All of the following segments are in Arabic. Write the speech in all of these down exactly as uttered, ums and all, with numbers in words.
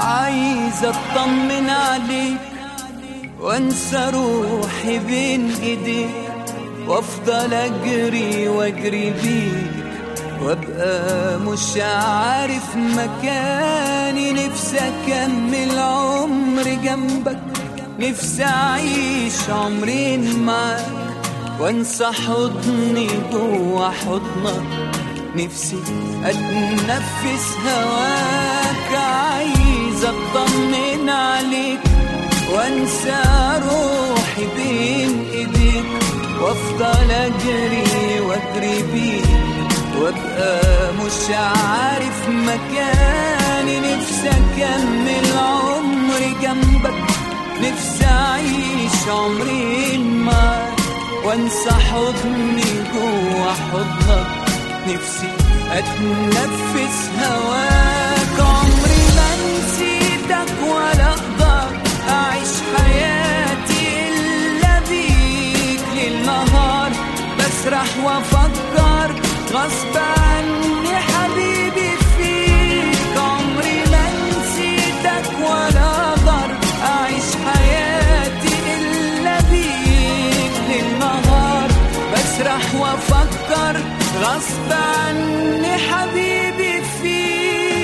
عايز اطمن عليك وانسى روحي بين ايديك، وافضل اجري واجري بيك وابقى مش عارف مكاني. نفسي اكمل عمري جنبك، نفسي اعيش عمرين معاك وانسى حضني جوا حضنك. نفسي اتنفس هواك، عايز اطمن عليك وانسى روحي بين ايديك، وافضل اجري واجري بيك وابقى مش عارف مكاني. نفسي اكمل عمري جنبك، نفسي اعيش عمرين معاك وانسى حضني جوا حضنك. نفسي اتنفس هواك، عمري ما نسيتك ولا اقدر اعيش حياتي الا بيك. ليل نهار بسرح وافكر غصب عني حبيبي فيك. عمري ما نسيتك ولا اقدر اعيش حياتي الا بيك. ليل نهار بسرح وافكر غصب عني حبيبي فيك.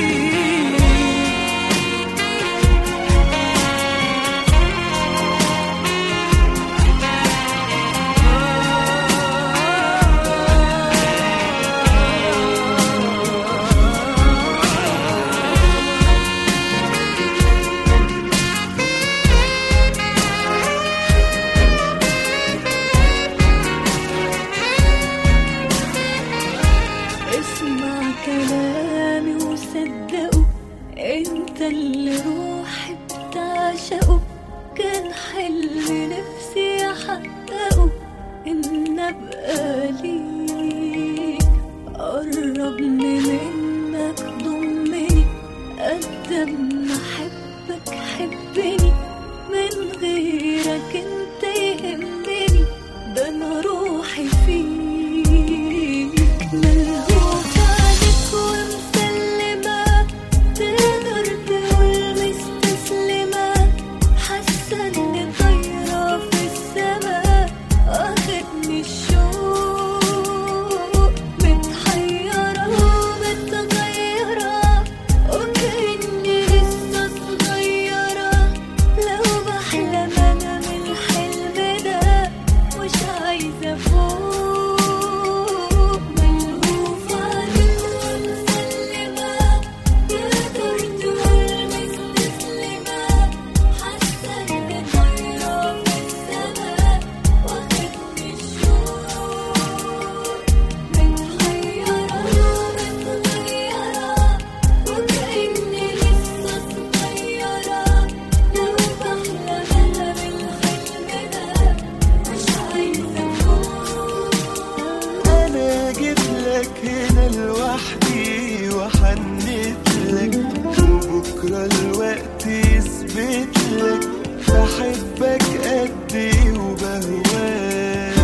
اللي روحي بتعشقه كان حلم نفسي احققه، ان ابقى ليك. قربني منك ضمني، قد ما احبك حبني، من غيرك انت يهمني، ده انا روحي فيك. ملهوف عليك ومسلمة، تقدر تقول مستسلمة، حاسة اني طايرة في السما، واخدني الشوق، متحيرة ومتغيرة، وكأني لسه صغيرة. لو بحلم انا من الحلم ده، مش عايزة فوق. هنا لوحدي وحنيت لك، وبكرة الوقت يثبت لك بحبك قدي وبهواك.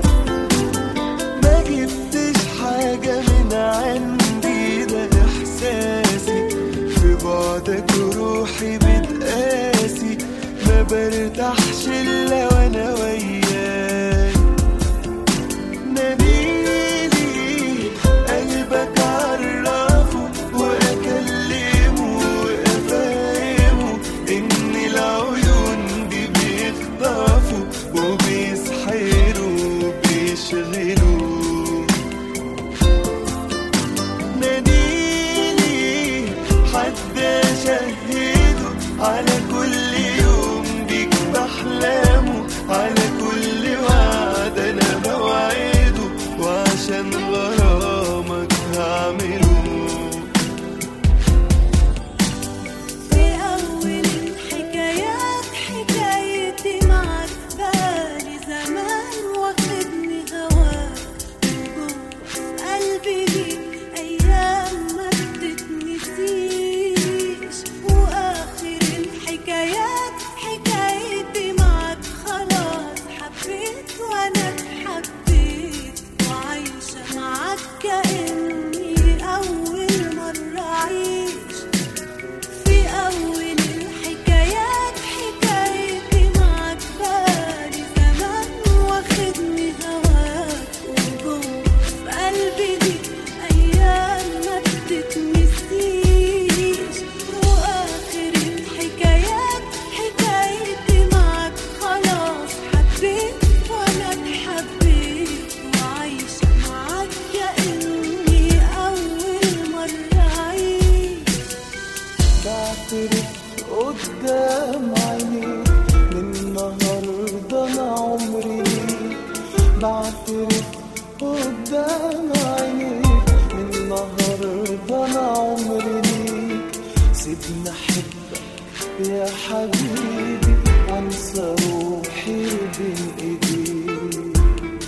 ما جبتش حاجة من عندي، ده إحساسي في بعدك روحي بتقاسي، ما برتاحش إلا وأنا وياك. على كل يوم بيك بحلامه، قدام عيني، من النهاردة أنا عمري بعترف قدام عيني، من النهاردة أنا عمري ليك. سيبني أحبك يا حبيبي وانسى روحي بين ايديك.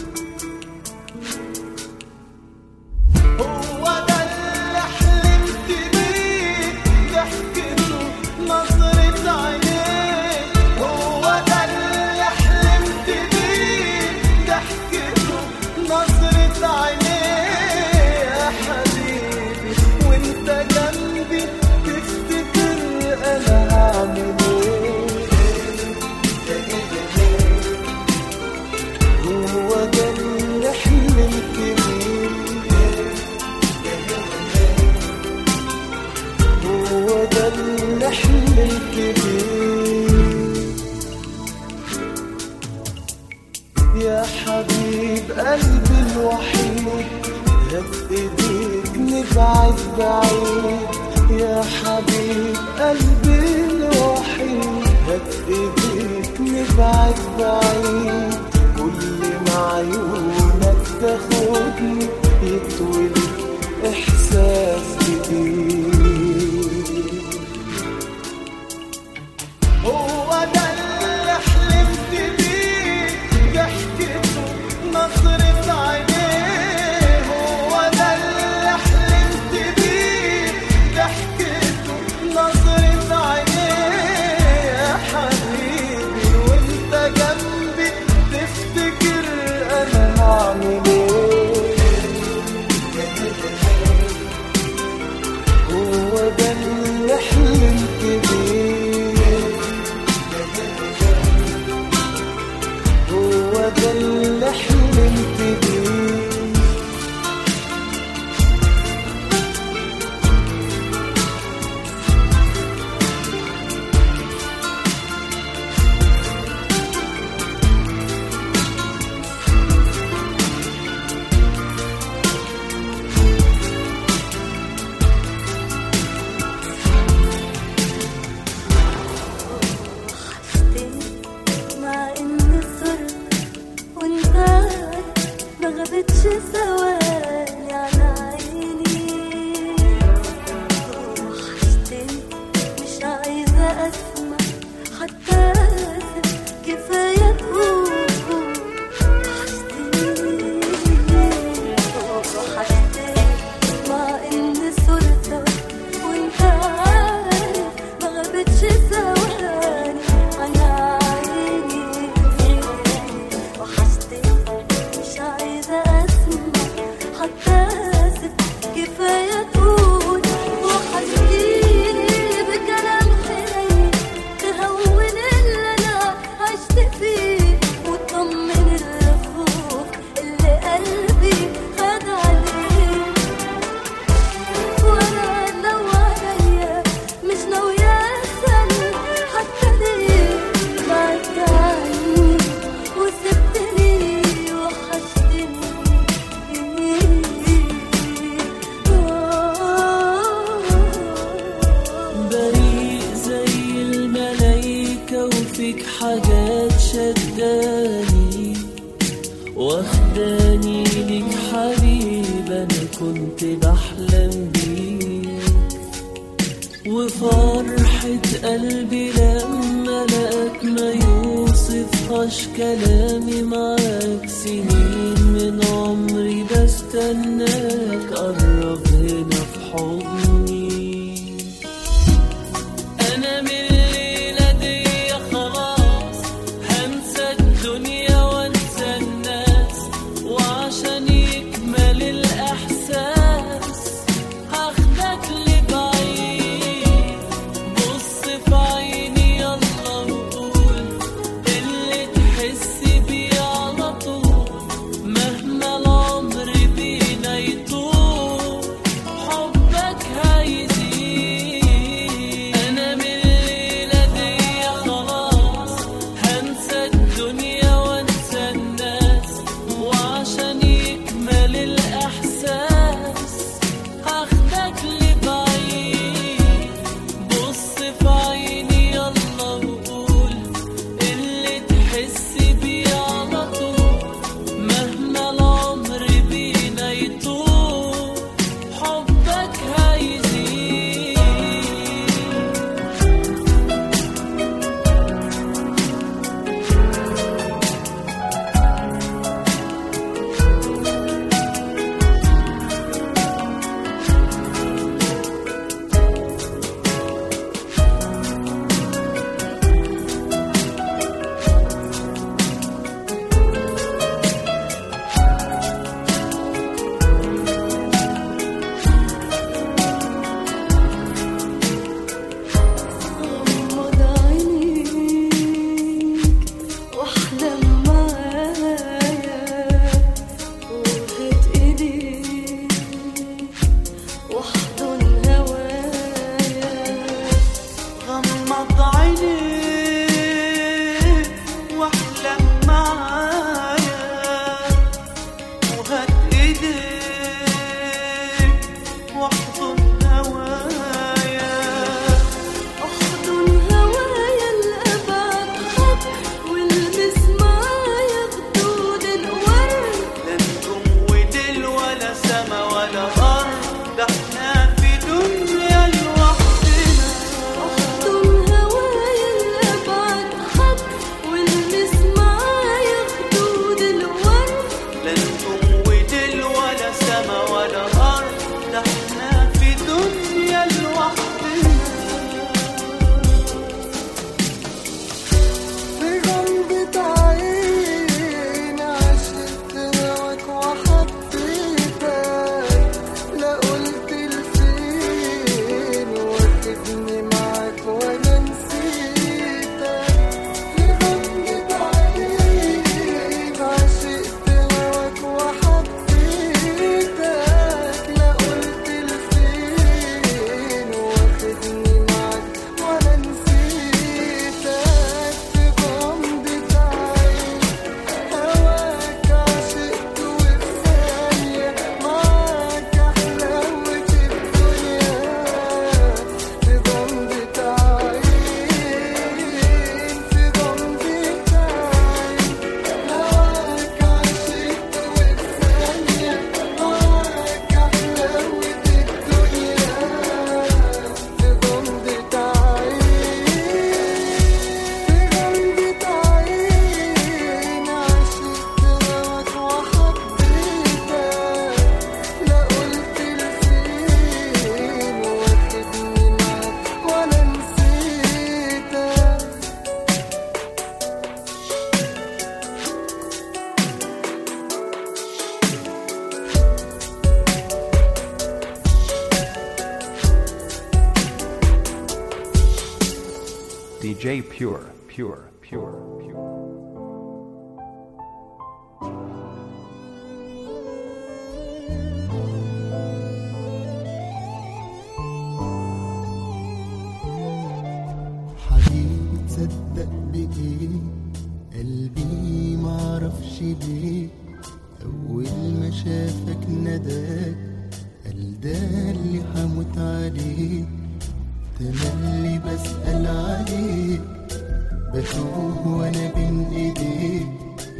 هو ده اللي حلمت بيه، ضحكته نظرة عينيك. هو ده اللي حلمت بيه، ضحكته نظرة عينيك يا حبيبي. وانت جنبي تفتكر انا هعمل ايه. هو ده اللي حلمت بيه، هو ده اللي حلمت بيه يا حبيب قلبي الوحيد. هات ايديك نبعد بعيد يا حبيب قلبي الوحيد. هات ايديك نبعد بعيد، كل ما عيونك تاخدني يتولد احساس جديد. هو ده اللي حلمت بيه، ضحكته نظرة عينيه. هو ده اللي حلمت بيه، ضحكته نظرة عينيه يا حبيبي. وانت جنبي تفتكر انا هعمل ايه. هو ده اللي حلمت بيه، هو ده اللي حلمت بيه. مع إني صرت وإنت عارف ما غابتش ثواني على عيني. وحشتني مش عايزة أسمع حتى آسف، كفاية تقول وحشتني. وحشتني مع إني صرت وإنت عارف ما غابتش ثواني على عيني. وحشتني مش عايزة أسمع حتى آسف، كفاية تقول وحشتيني. بكلام حنين تهون اللي أنا عشت فيه، وتطمن الخوف اللي قلبي خد عليه. وأنا لو عليا مش ناوية أسأل حتى ليه بعدت عني وسبتني. وحشتني بريء زي الملايكة وفيك حاجات شداني، واخداني ليك حبيب أنا كنت بحلم بيك. وفرحة قلبي لما لقاك ما يوصفهاش كلامي. معاك سنين من عمري بستناك، قرب هنا في حضني. أنا من الليلة دي خلاص هنسى الدنيا وانسى الناس، وعشان يكمل الإحساس هاخدك لبعيد. بص في عيني يلا وقول اللي تحس بيه على طول، مهما العمر بينا يطول حبك هي دي جي Pure Pure Pure Pure. حبيبي تصدق بإيه قلبي معرفش ليه أول ما شافك نداك قال ده اللي هموت عليه تملي بسأل عليه بتوه وانا بين ايديه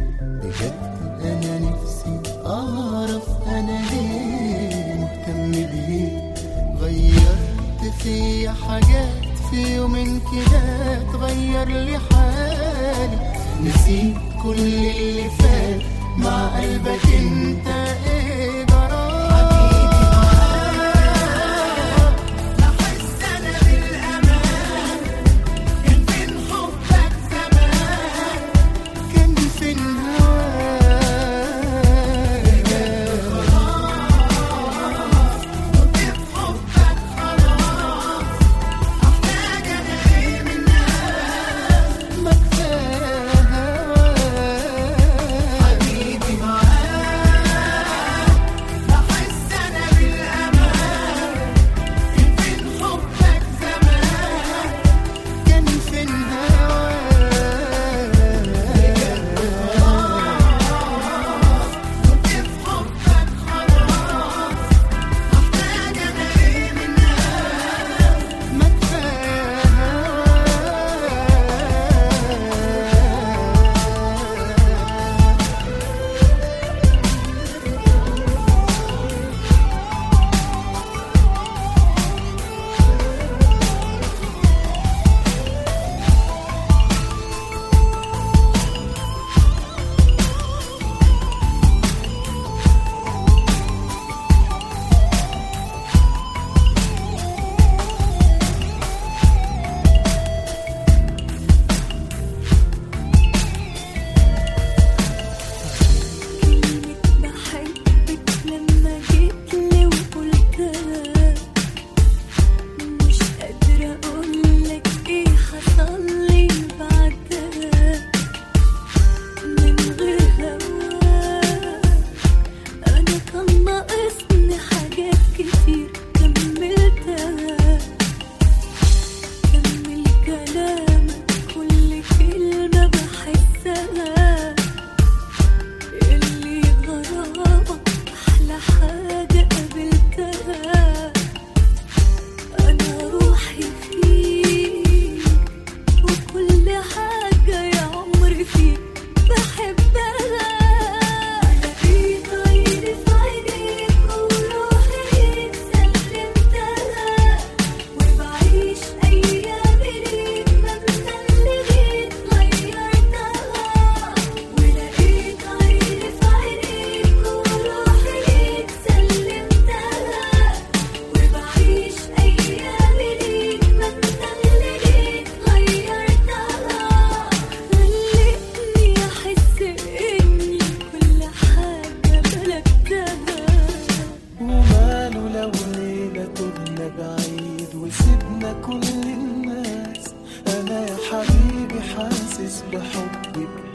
بجد انا نفسي اعرف انا ليه مهتم بيه غيرت في حاجات في يومين كده تغير لي حالي نسيت كل اللي فات مع قلبك انت ايه جرى وسيبنا كل الناس أنا يا حبيبي حاسس بحبك